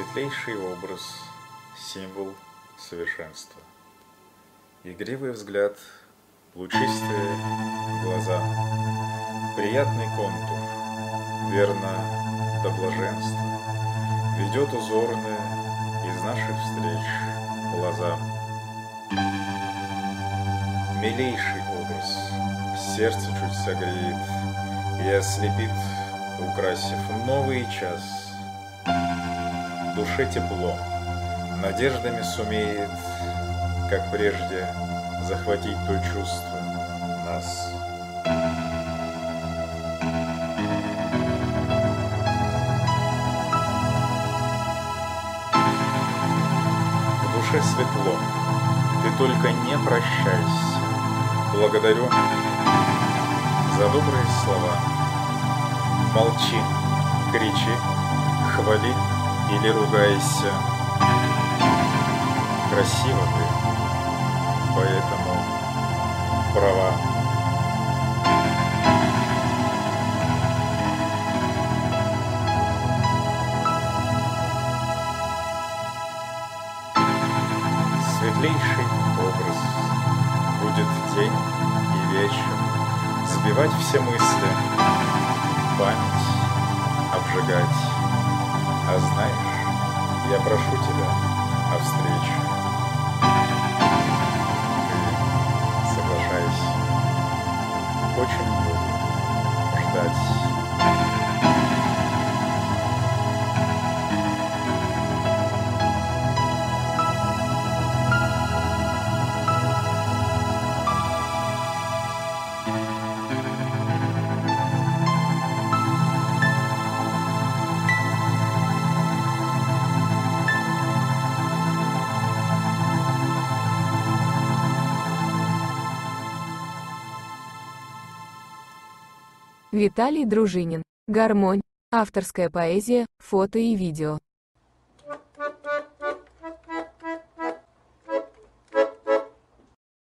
Светлейший образ, символ совершенства. Игривый взгляд, лучистые глаза, приятный контур, верно до блаженства, ведет узорные из наших встреч лоза. Милейший образ, сердце чуть согреет и ослепит, украсив новый час. Душе тепло, надеждами сумеет, как прежде, захватить то чувство нас. В душе светло, ты только не прощайся. Благодарю за добрые слова. Молчи, кричи, хвали или ругайся. Красиво ты, поэтому права. Светлейший образ, будет день и вечер сбивать все мысли, память обжигать. А знаешь, я прошу тебя о встрече. Ты соглашайся, очень буду ждать. Виталий Дружинин. Гармонь. Авторская поэзия, фото и видео.